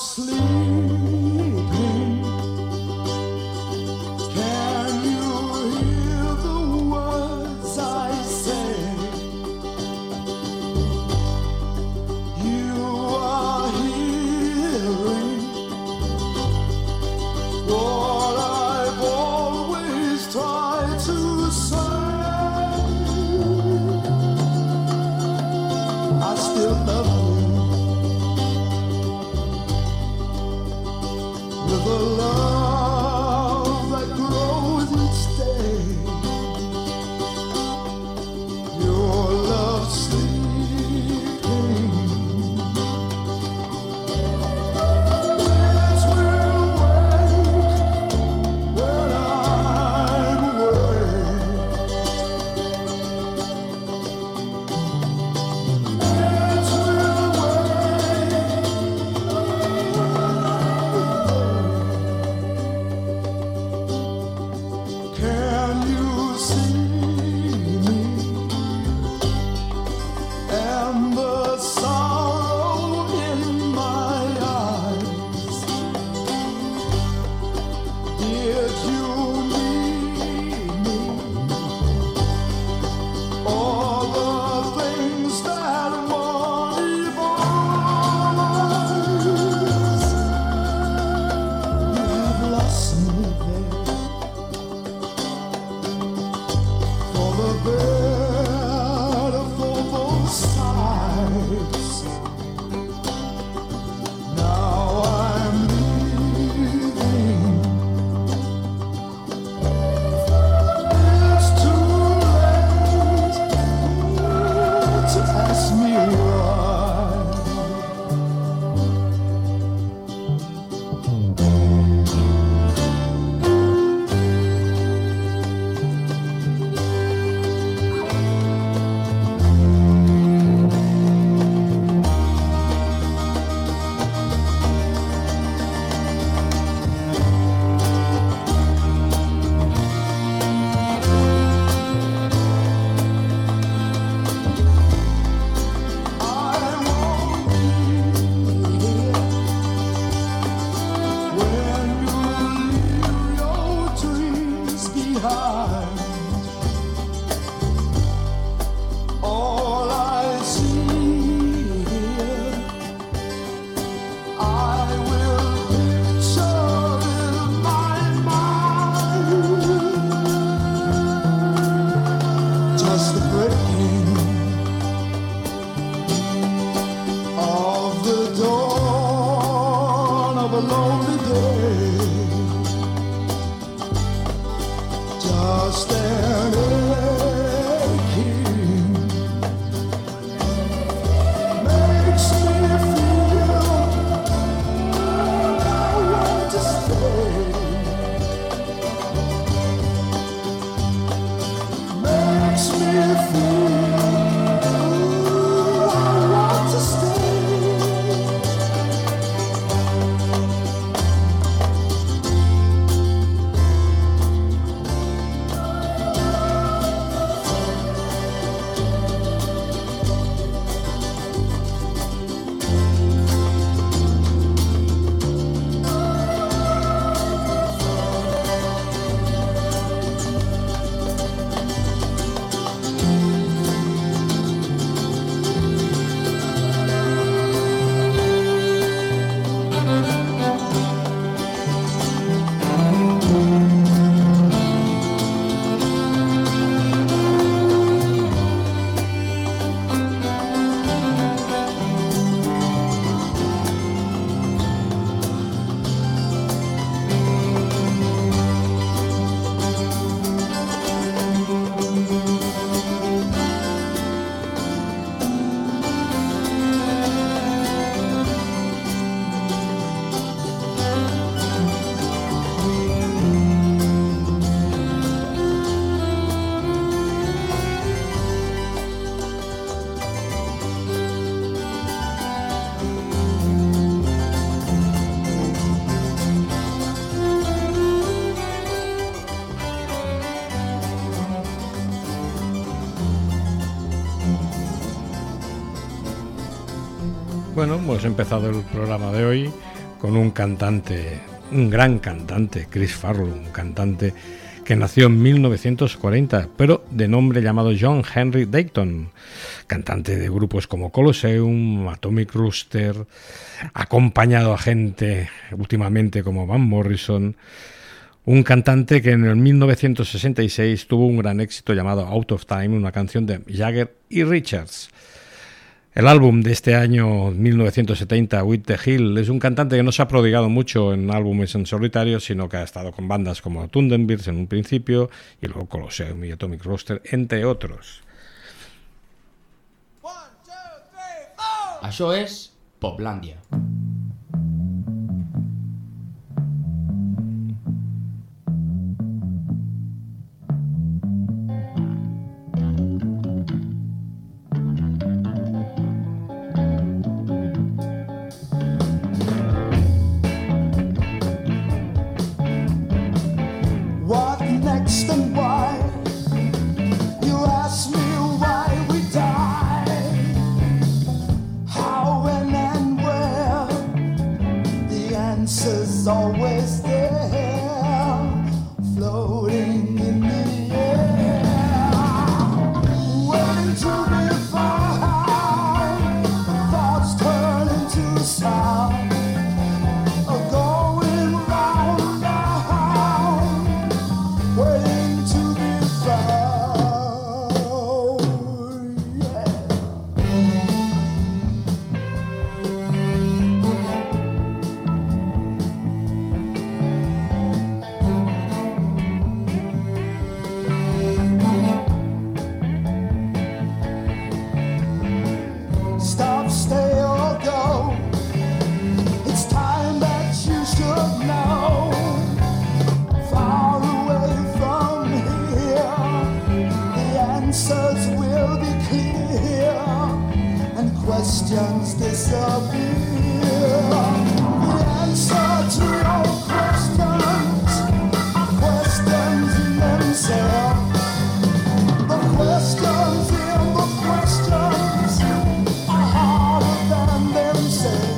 Bueno, hemos empezado el programa de hoy con un cantante, un gran cantante, Chris Farlow, un cantante que nació en 1940, pero de nombre llamado John Henry Dayton, cantante de grupos como Colosseum, Atomic Rooster, acompañado a gente últimamente como Van Morrison, un cantante que en el 1966 tuvo un gran éxito llamado Out of Time, una canción de Jagger y Richards. El álbum de este año 1970, With the Hill, es un cantante que no se ha prodigado mucho en álbumes en solitario, sino que ha estado con bandas como Thunderbirds en un principio y luego Colosseum y Atomic Rooster, entre otros. Això és Poplàndia. And why you ask me why we die, how, when, and where, the answer's always there, floating in the air, waiting to be found, thoughts turn into sound. Questions disappear. The answer to your questions are questions in themselves. The questions in the questions are harder than themselves.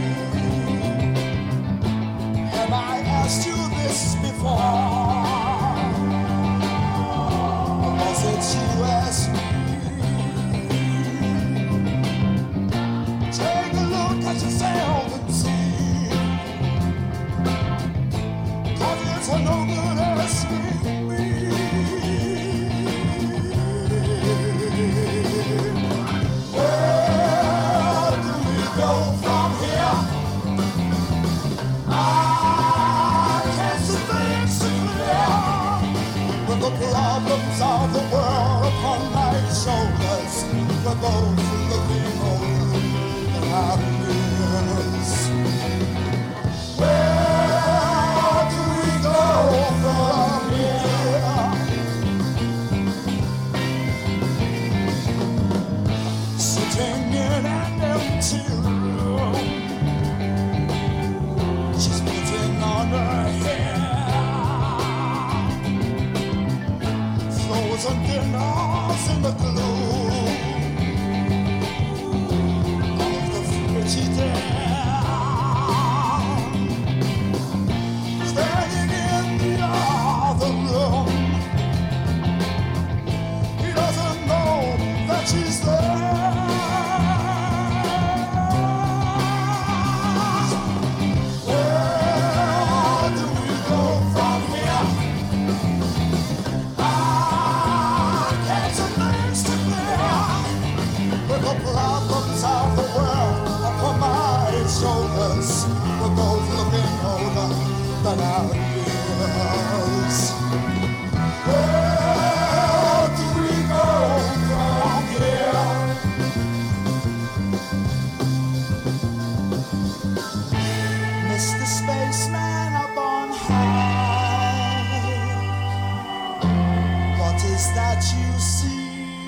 Have I asked you this before? sitting in an empty room. She's putting on her hair, frozen dinners in the gloom of the frigid air. Standing in the other room, he doesn't know that she's there. Where do we go from here? I can't see things to clear. With the problems of the world upon my shoulders, we're both looking older than our years. Where do we go from here? Mr. Spaceman up on high, what is that you see?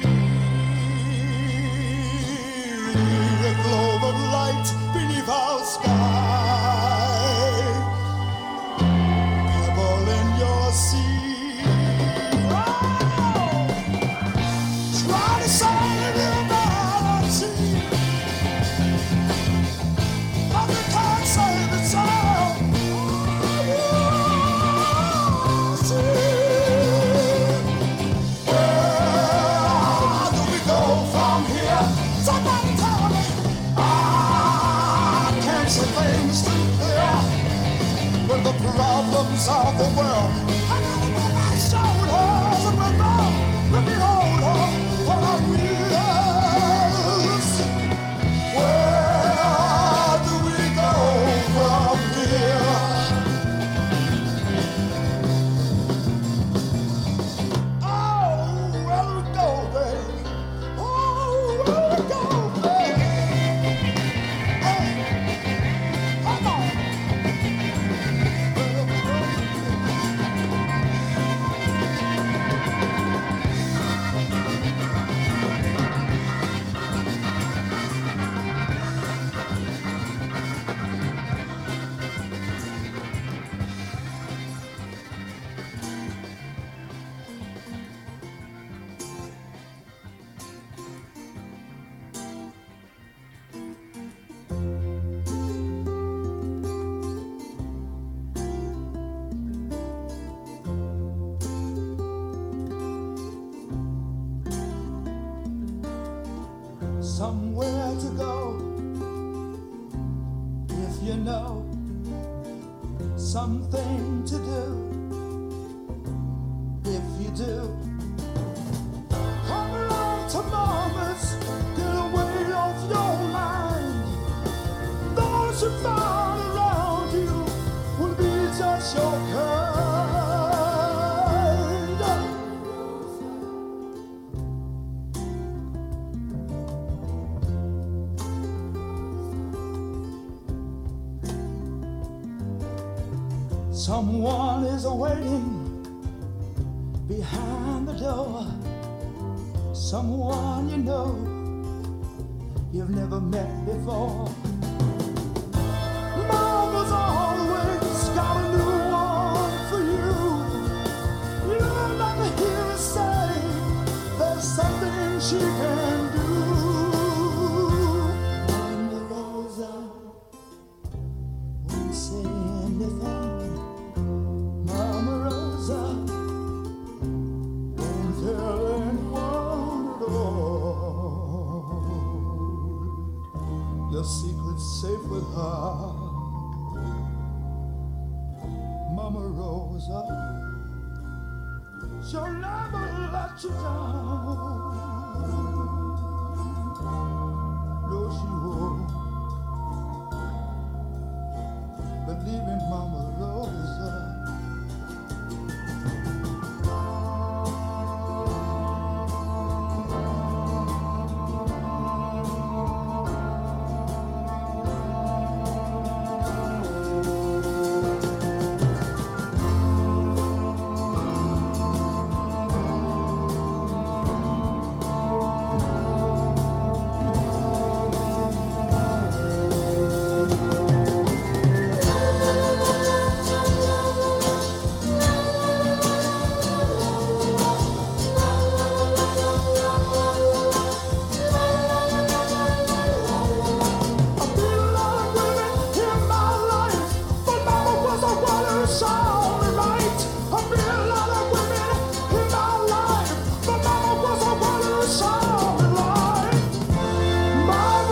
A globe of light beneath our sky, pebble in your sea. Oh! Try to save humanity, but we can't save it all. Where do we go from here? Somebody tell me. I can't see things too clear. With the problems of the world hanging over my shoulders, and we're both looking older for our years. Where do we go from here? Oh, where do we go, baby? Oh, where do we go, baby? Hey, come on. Somewhere to go, if you know something to do, if you do, come along to mama's, get away off your mind. Those who found around you will be just your kind. Someone is waiting behind the door. Someone you know you've never met before. Mama's always got a new one for you. You'll never hear her say there's something she can do. Mama Rosa won't say anything. Mama Rosa won't tell anyone at all. Your secret's safe with her. Mama Rosa, she'll never let you down. No, she won't. Believe in Mama Rosa.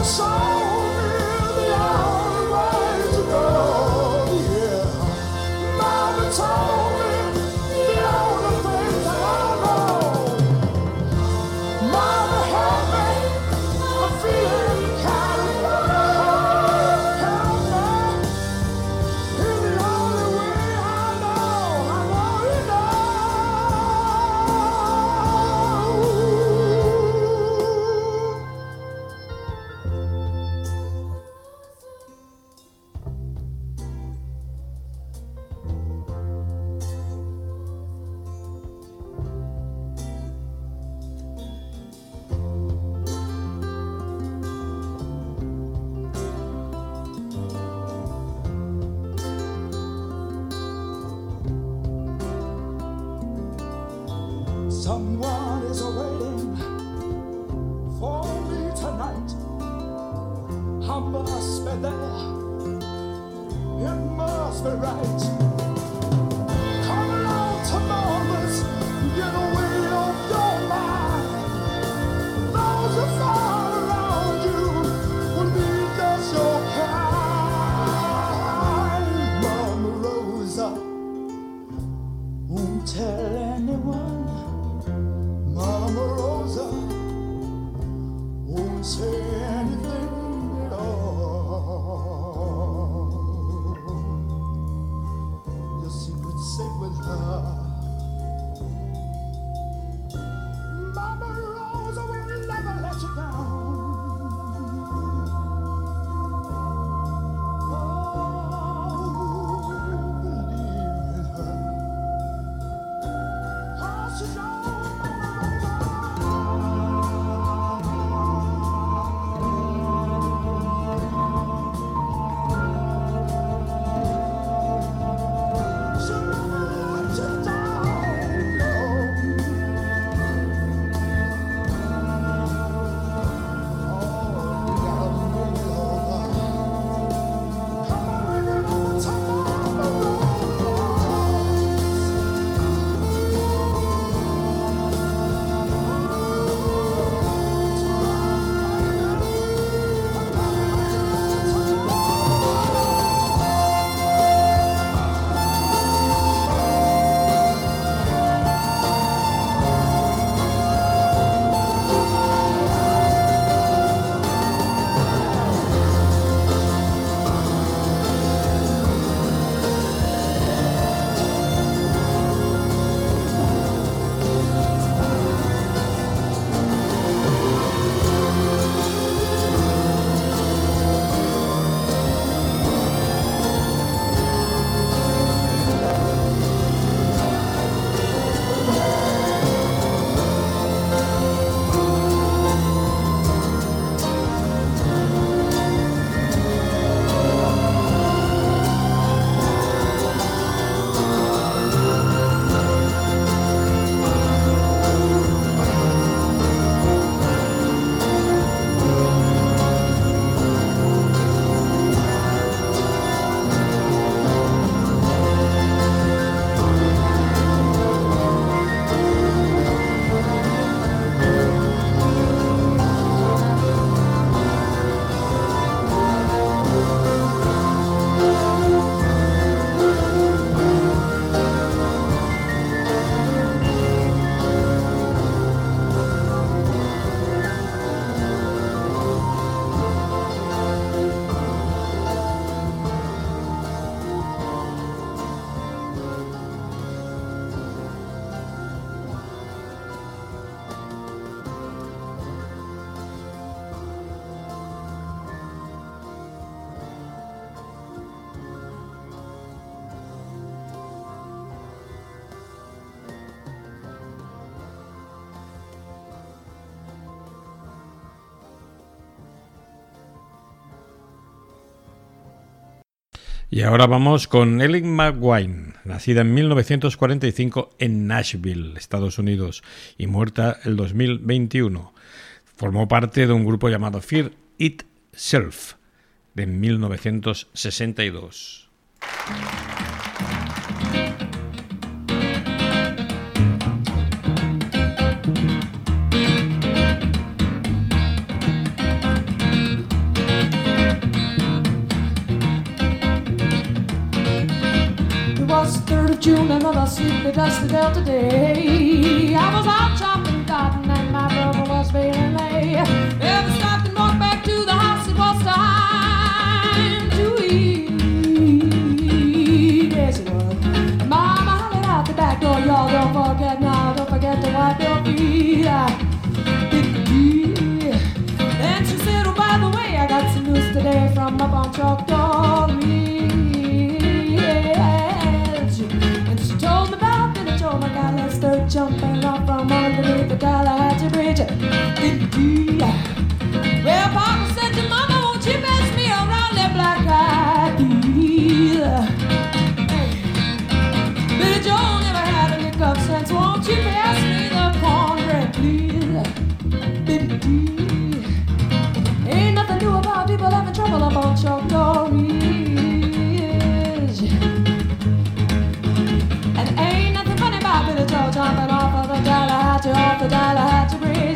Someone is waiting for me tonight. I must be there. It must be right. Come along to moments, get away off your mind. Those who fall around you will need just your kind. Mama Rosa won't tell anyone. Mama Rosa won't say anything at all. Your secret's safe with her. Mama Rosa will never let you down. Oh, believe in her. 'Cause she's your Y ahora vamos con Ellen McGuire, nacida en 1945 en Nashville, Estados Unidos, y muerta el 2021. Formó parte de un grupo llamado Fear Itself, de 1962. was the 3rd of June, another sleepy, dusty Delta day. I was out chopping cotton and my brother was feeling late. Never stopped and walked back to the house, it was time to eat. Yes, it was. Mama hollered out the back door, y'all don't forget now, don't forget to wipe your feet. Then she said, oh, by the way, I got some news today from up on Choctaw Ridge. And she told me about Billy Joe McAllister jumping off from underneath the Tallahatchie Bridge. Well, Papa said to Mama, won't you pass me around that black-eyed peas? Billy Joe never had a lick of sense. Won't you pass me the cornbread, please? Ain't nothing new about people having trouble up on Choctaw Ridge. And ain't nothing funny about Billy Joe jumping off of the Tallahatchie Bridge.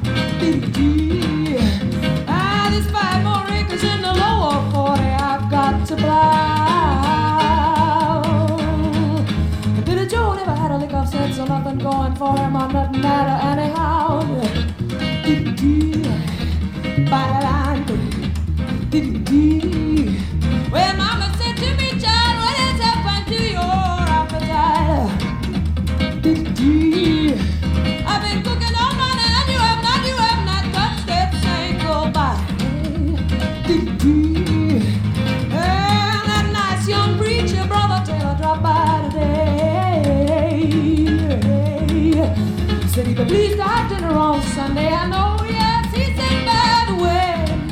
There's 5 more acres in the lower 40 I've got to plow. And Billy Joe never had a lick of sense, so nothing going for him or nothing matter anyhow. Well, Mama said to me, child, what has happened to your appetite? I've been cooking all night and you have not touched that single bite. And that nice young preacher, Brother Taylor, dropped by today. Said he could please to have dinner on Sunday. I know, yes, he said, by the way.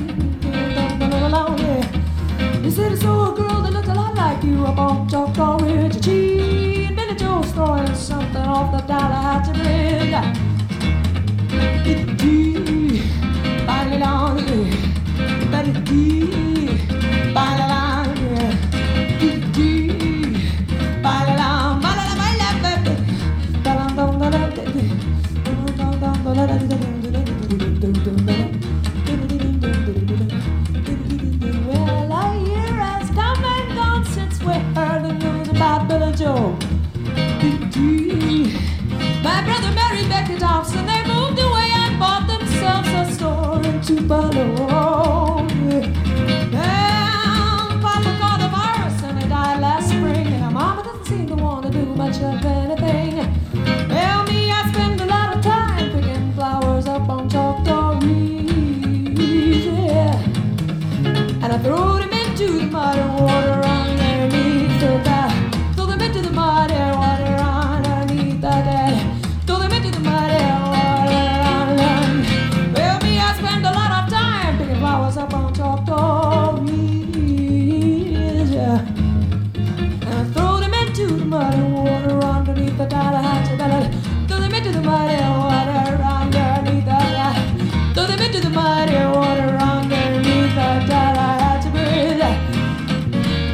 He said, I saw a girl that looked a lot like you up on Choctaw Ridge. She and Billy Joe's throwing something off the Tallahatchie Bridge. Well, a year has come and gone since we heard the news about Billy Joe. My brother married Becky Thompson. They moved away and bought themselves a store in Tupelo. And Papa caught a virus and he died last spring. And Mama doesn't seem to want to do much of anything. Well, me, I spend a lot of time picking flowers up on Choctaw Ridge, yeah. And I throw them into the mud and water underneath the back. Throw them into the mud and water underneath the deck. Throw them into the mud and water underneath. Well, me, I spend a lot of time picking flowers up on Choctaw Ridge, yeah. And I throw them into the mud and water underneath the Tallahatchie Valley. Throw them into the mud and water underneath the deck. Throw them into the mud and water underneath the Tallahatchie Bridge.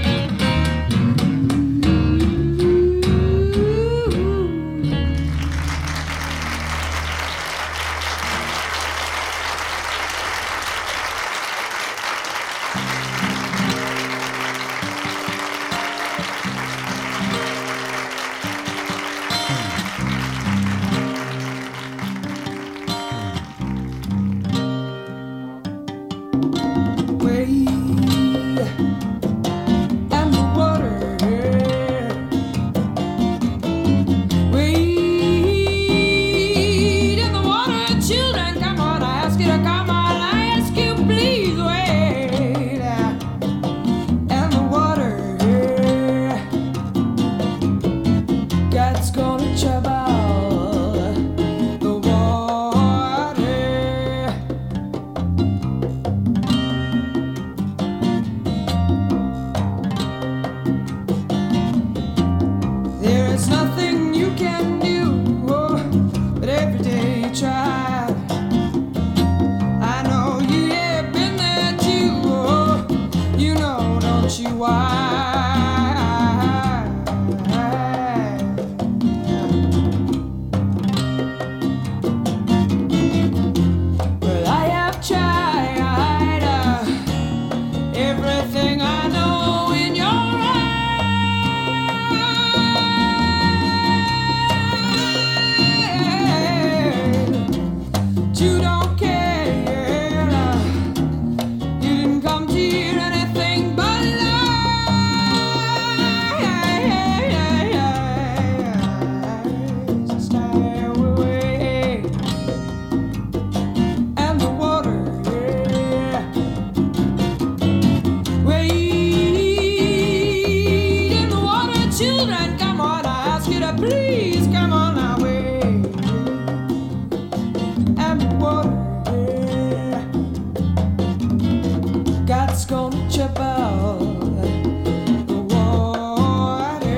God's gonna chip out the water.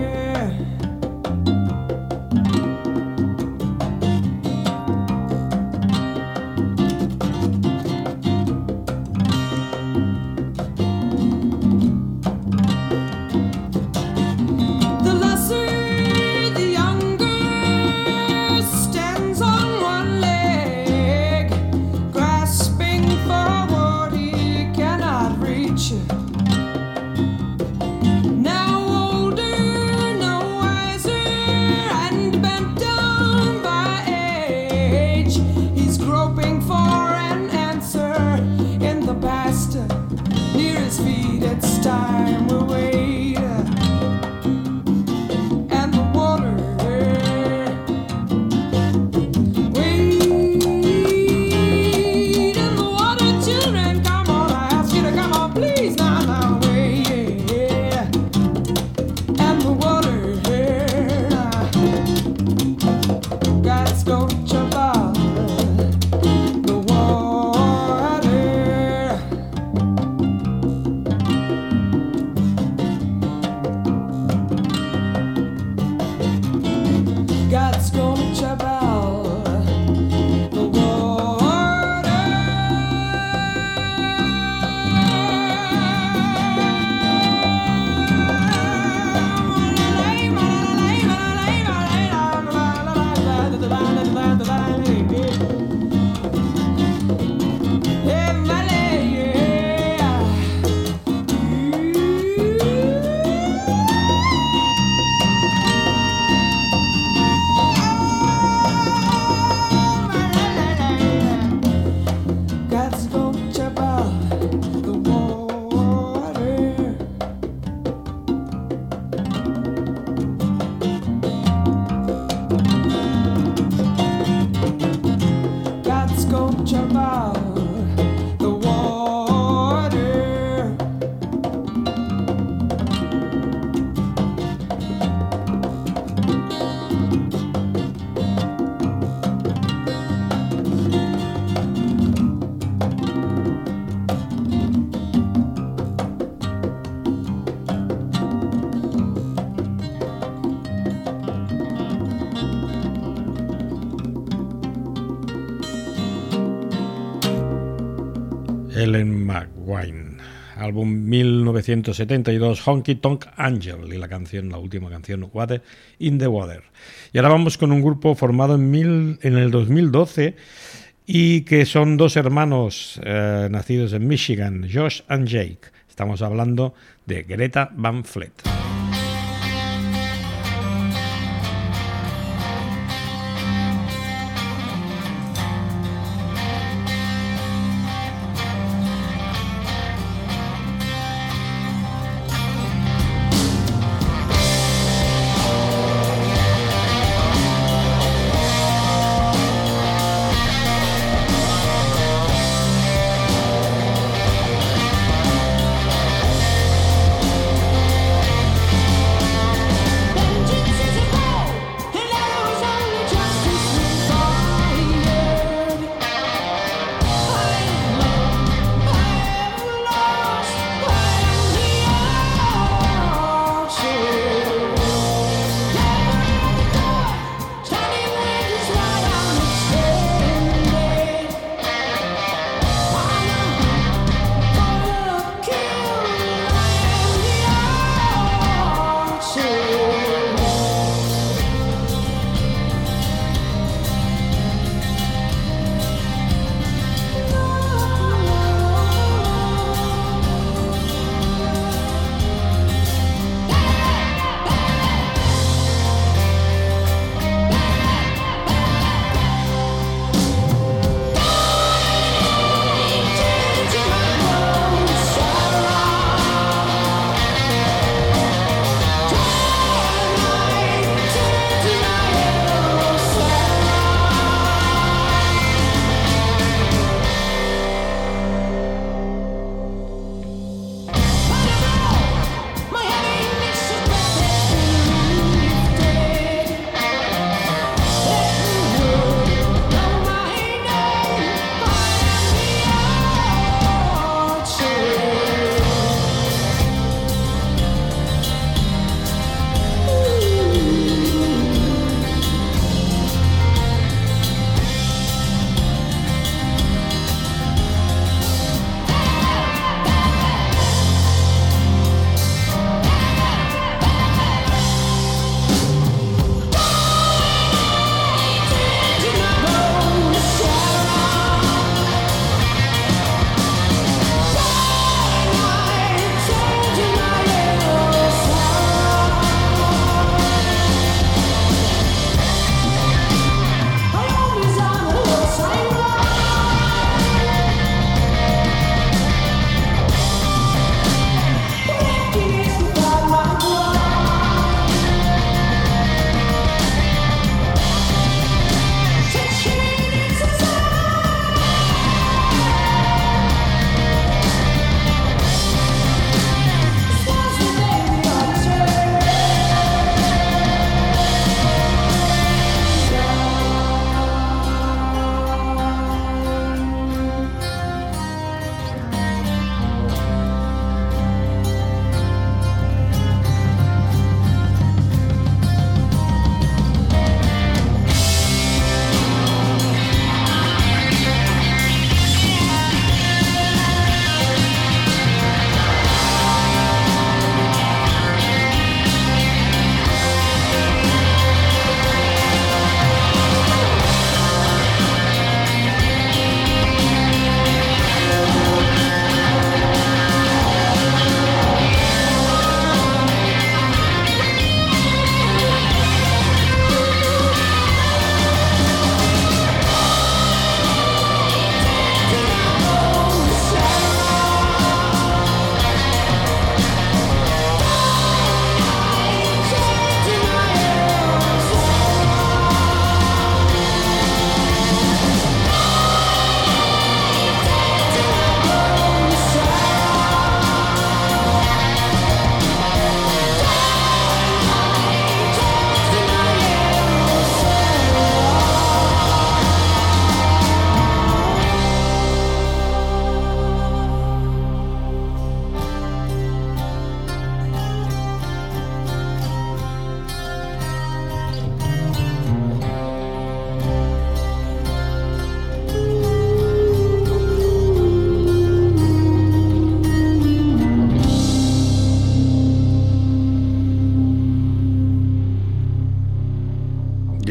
The lesser, the younger stands on one leg, grasping for what he cannot reach. Now older, no wiser, and bent down by age, he's groping for an answer in the past. Near his feet, it's time we wait. And the water, wait. And the water, children, come on, I ask you to come on, please, now, wait. And the water, God's gonna jump out the water. God's gonna chop out the water. God's gonna chop out the water. God's gonna chop out the water. Ellen McGuine, álbum 1972, Honky Tonk Angel, y la canción, la última canción, Water in the Water. Y ahora vamos con un grupo formado en el 2012 y que son dos hermanos nacidos en Michigan, Josh and Jake. Estamos hablando de Greta Van Fleet. Thank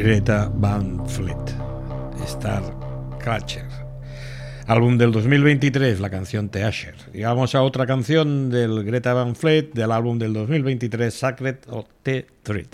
Greta Van Fleet, Starcatcher. Álbum del 2023, la canción The Asher. Y vamos a otra canción del Greta Van Fleet, del álbum del 2023, Sacred of the Thread.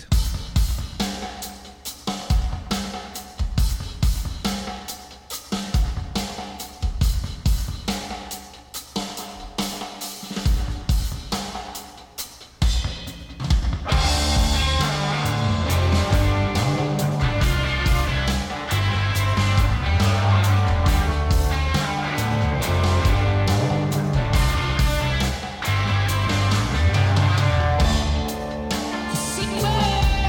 Secret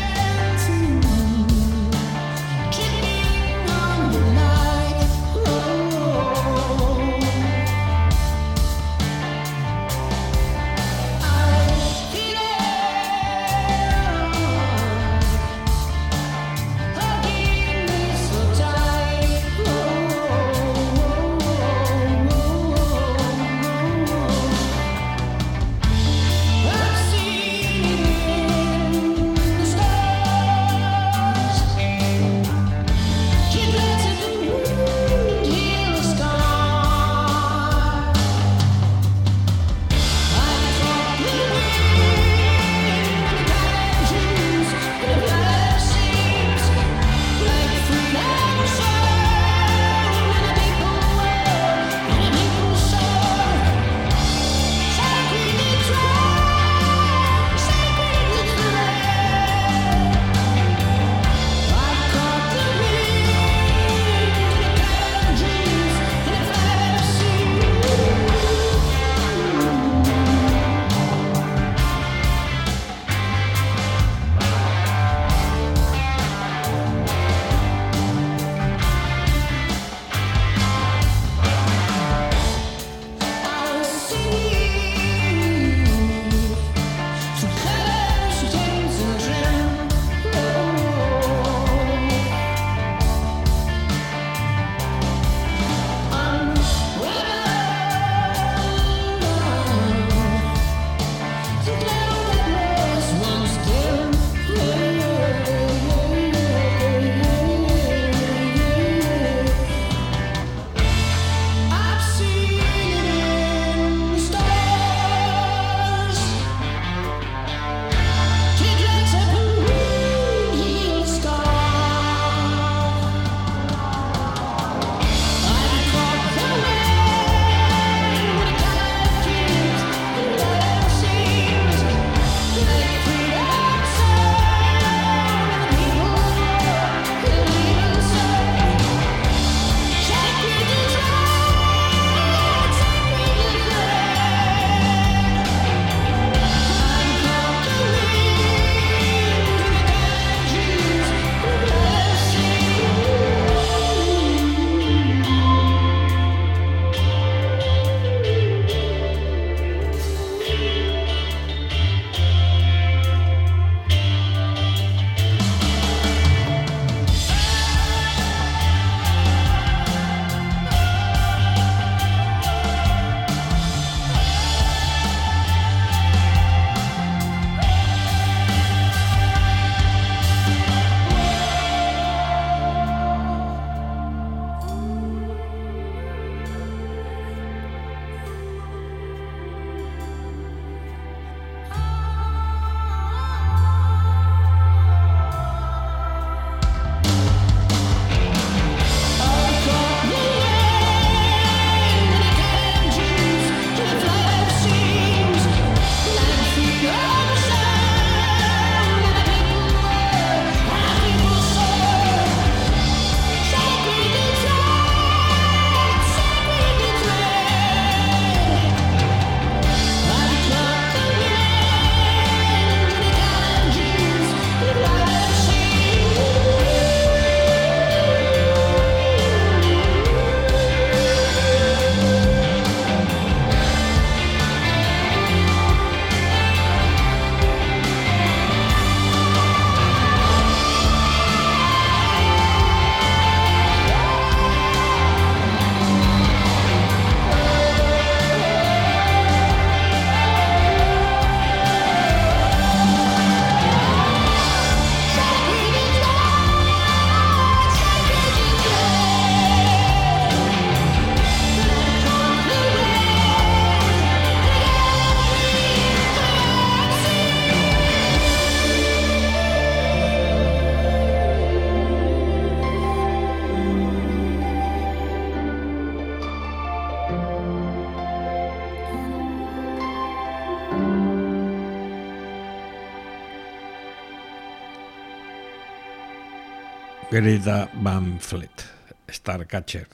Greta Van Fleet, Starcatcher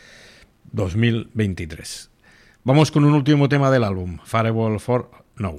2023. Vamos con un último tema del álbum, Fireball for Now.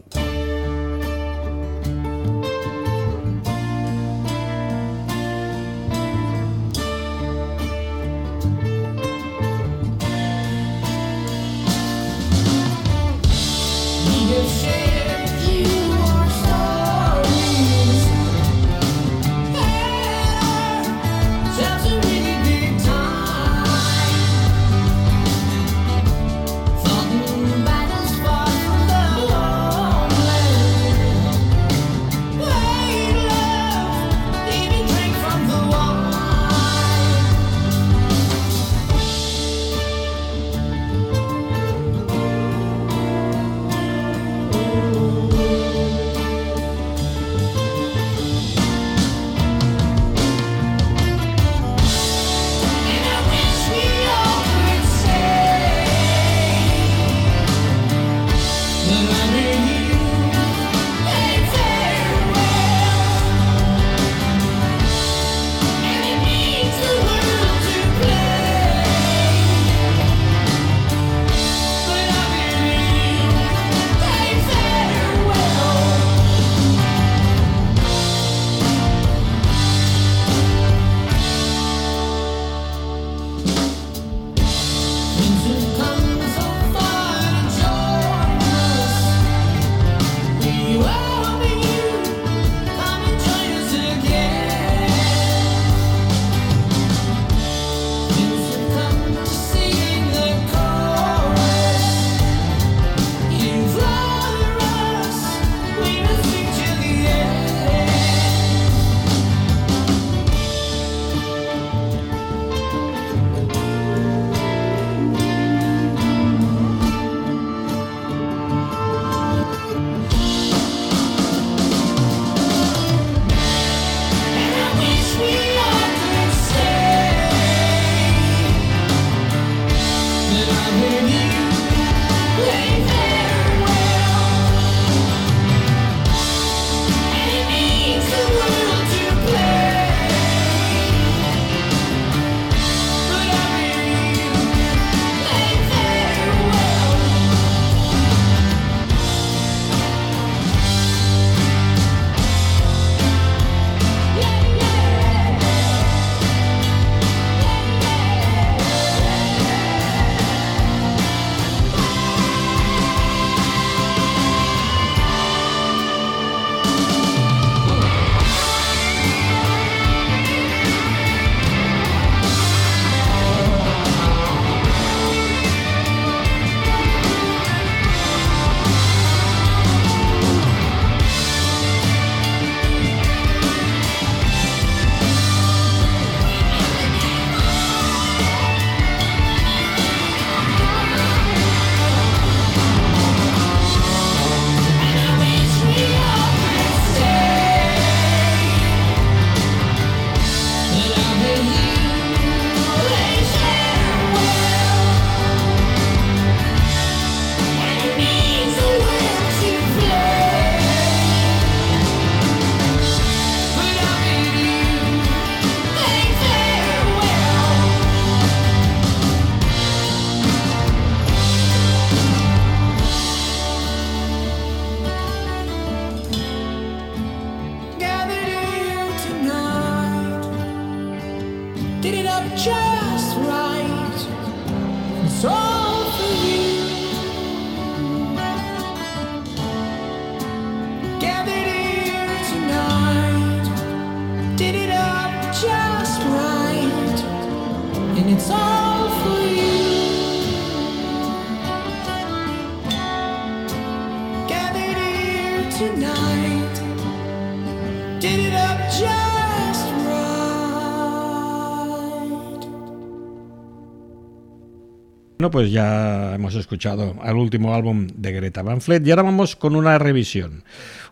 Bueno, pues ya hemos escuchado al último álbum de Greta Van Fleet y ahora vamos con una revisión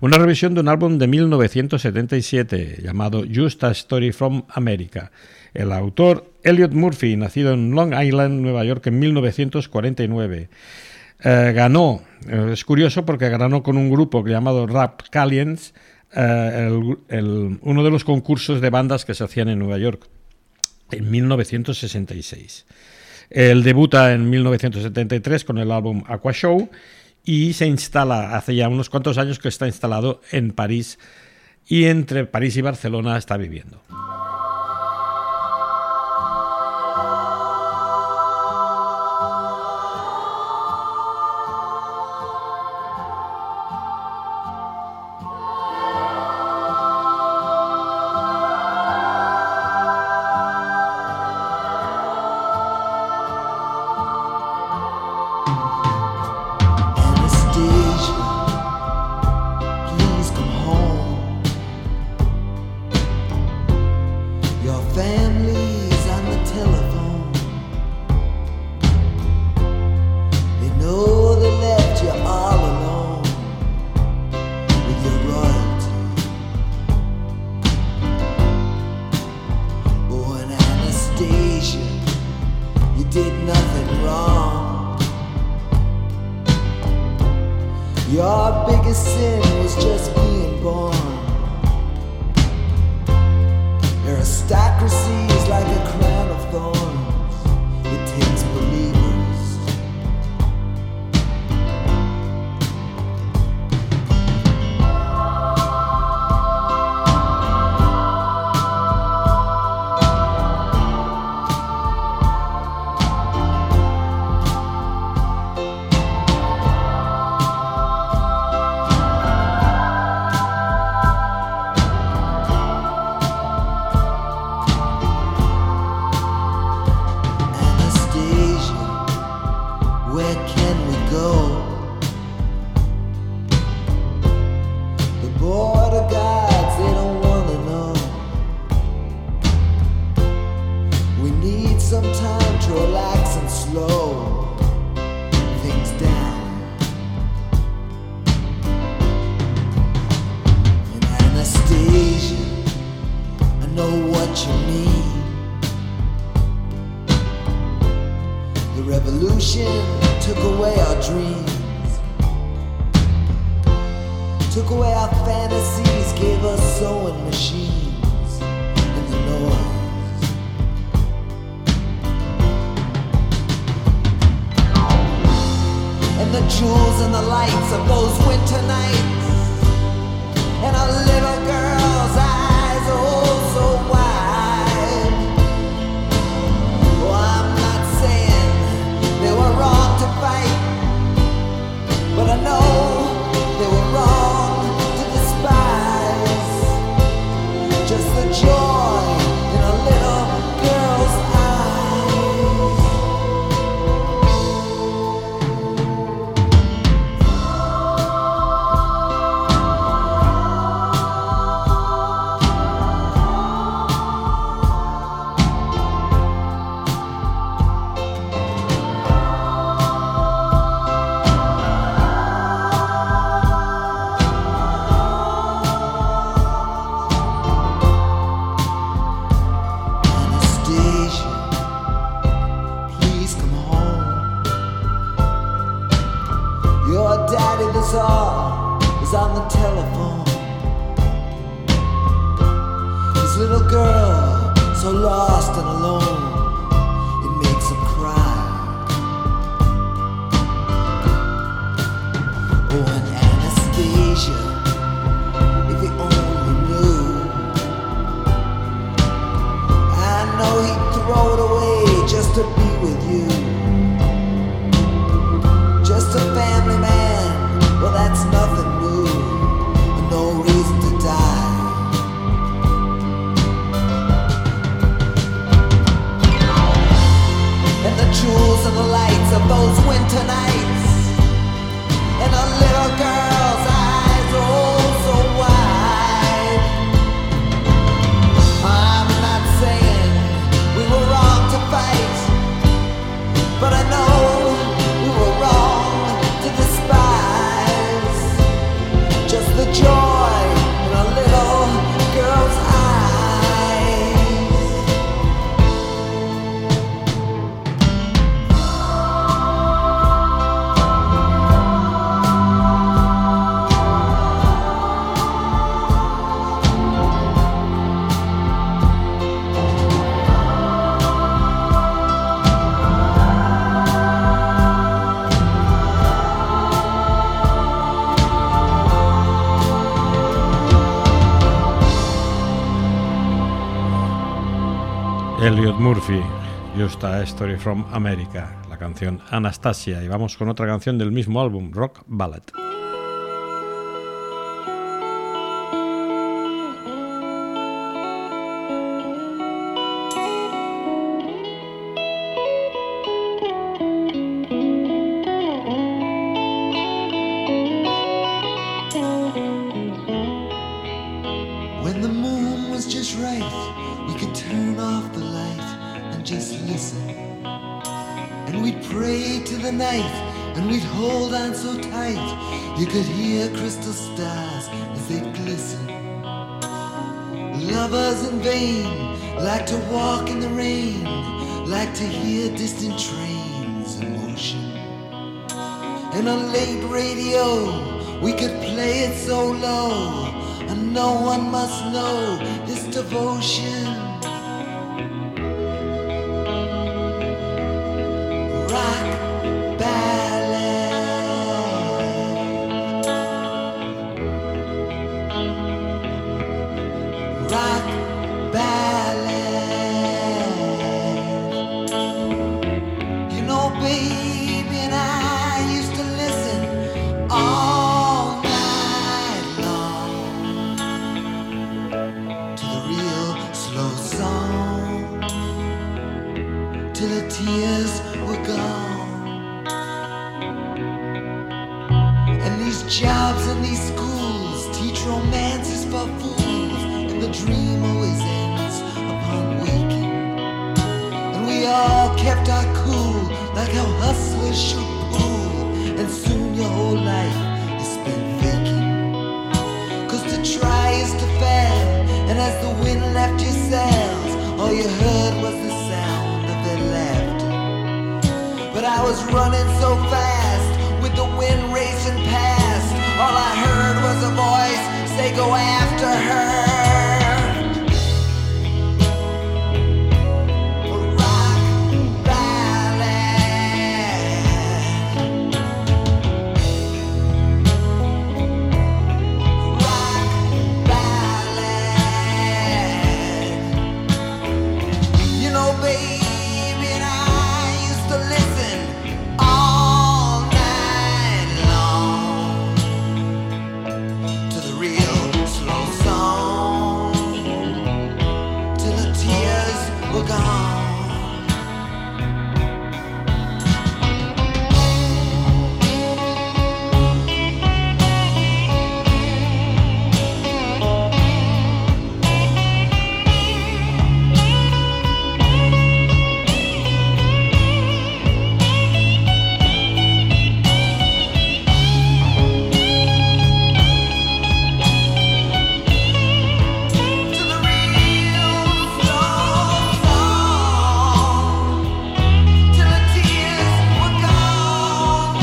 de un álbum de 1977 llamado Just a Story from America. El autor, Elliot Murphy, nacido en Long Island, Nueva York, en 1949. Ganó, es curioso porque ganó con un grupo llamado Rapscallions, uno de los concursos de bandas que se hacían en Nueva York. en 1966. Él debuta en 1973 con el álbum Aqua Show y se instala, hace ya unos cuantos años que está instalado en París, y entre París y Barcelona está viviendo. Jewels and the lights of those winter nights, and a little girl Elliot Murphy, Just a Story from America, la canción Anastasia. Y vamos con otra canción del mismo álbum, Rock Ballad. And we'd hold on so tight, you could hear crystal stars as they glisten. Lovers in vain, like to walk in the rain, like to hear distant trains in motion. And on late radio, we could play it so low, and no one must know this devotion. Rock jobs in these schools teach romances for fools, and the dream always ends upon waking. And we all kept our cool, like how hustlers shoot pool, and soon your whole life is spent faking. 'Cause to try is to fail, and as the wind left your sails, all you heard was the sound of their laughter. But I was running so fast, with the wind racing past, all I heard was a voice say, go after her. Rock ballad. Rock ballad. You know, baby, and I used to listen all night long to the real slow song till the tears were gone. To the real slow song till the tears were gone.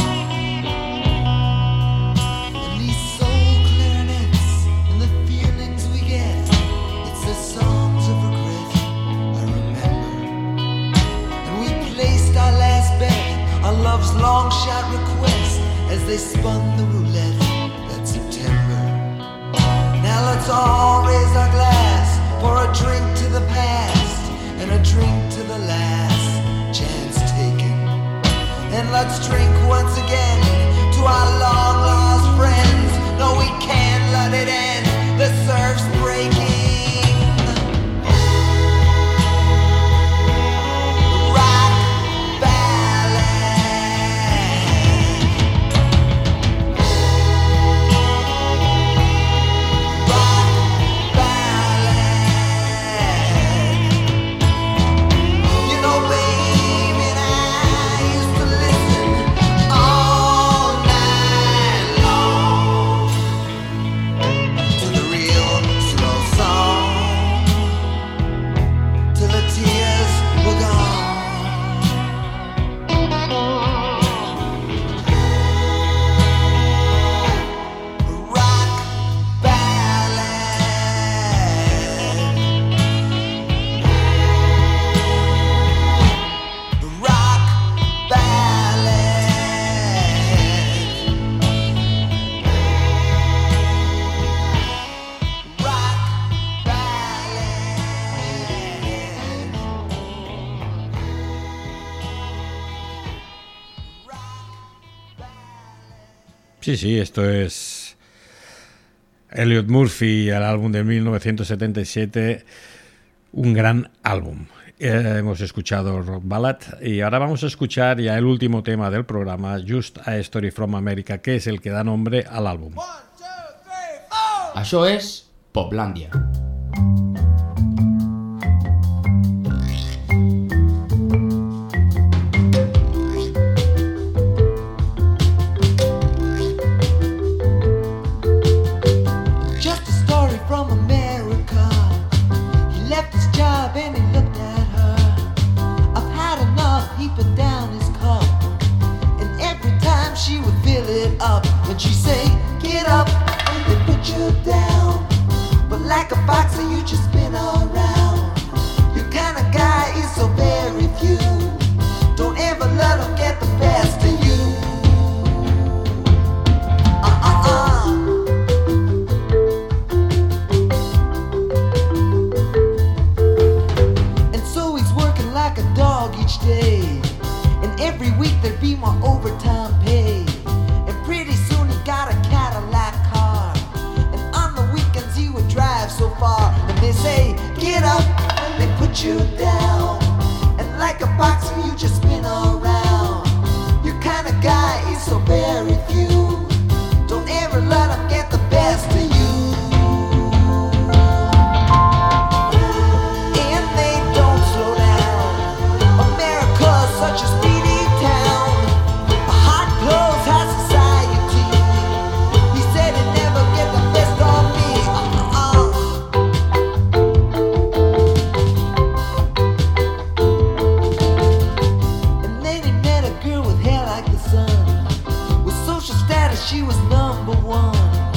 And these soul clarinets and the feelings we get, it's the songs of regret I remember. And we placed our last bet on love's long shot request as they spun the roulette that September. Now let's all raise our glass for a drink to the past and a drink to the last chance taken. And let's drink once again to our long lost friends. No, we can't let it end. The surf's breaking. Rock ballad. Rock ballad. You know, baby, and I used to listen all night Sí, esto es Elliot Murphy, el álbum de 1977, un gran álbum. Hemos escuchado Rock Ballad y ahora vamos a escuchar ya el último tema del programa, Just a Story from America, que es el que da nombre al álbum. 1, 2, 3, 4. Això és Poplàndia. Just a story from America. He left his job and he looked at her. I've had enough, he put down his cup. And every time she would fill it up, when she say, get up, they put you down. But like a boxer, you just spin around. Your kind of guy is so very few. Don't ever let him get the best of you. And so he's working like a dog each day. And every week there'd be more overtime pay. And pretty soon he got a Cadillac car. And on the weekends he would drive so far. And they say, get up, they put you down. And like a boxer you just spin around. Your kind of guy is so very few. Don't ever let him get the best of you. And they don't slow down. America's such a speedy town. A hot clothes high society. He said he'd never get the best of me. And then he met a girl with hair like the sun. With social status she was number one.